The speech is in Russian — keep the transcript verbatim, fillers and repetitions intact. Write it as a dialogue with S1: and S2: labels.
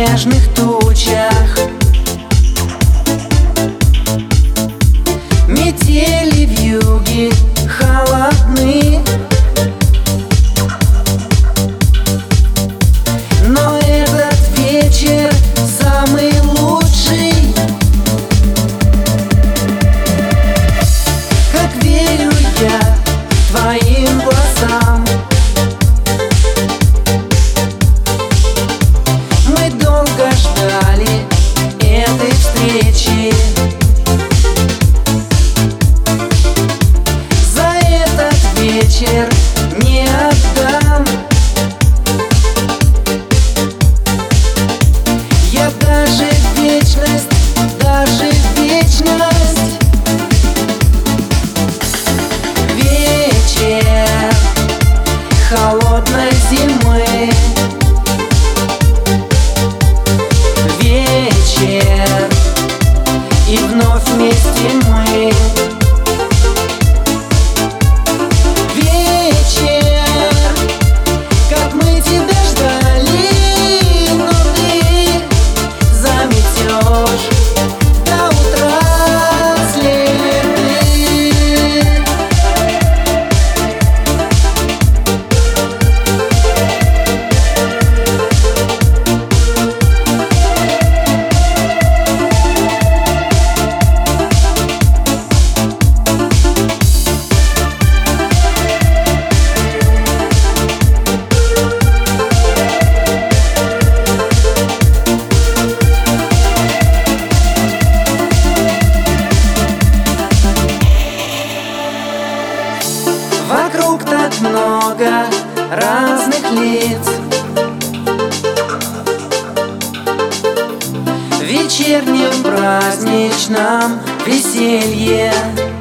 S1: снежных тучах. Метели вьюги холодны, но этот вечер самый лучший. Как верю я твоим глазам, мы долго ждали этой встречи. За этот вечер не отдам я даже вечность, даже вечность. Вечер холодной зимы, вечер, и вновь вместе мы. Вечер, как мы тебя ждали, но ты заметешь до утра следы. Вокруг так много разных лиц, в вечернем праздничном веселье.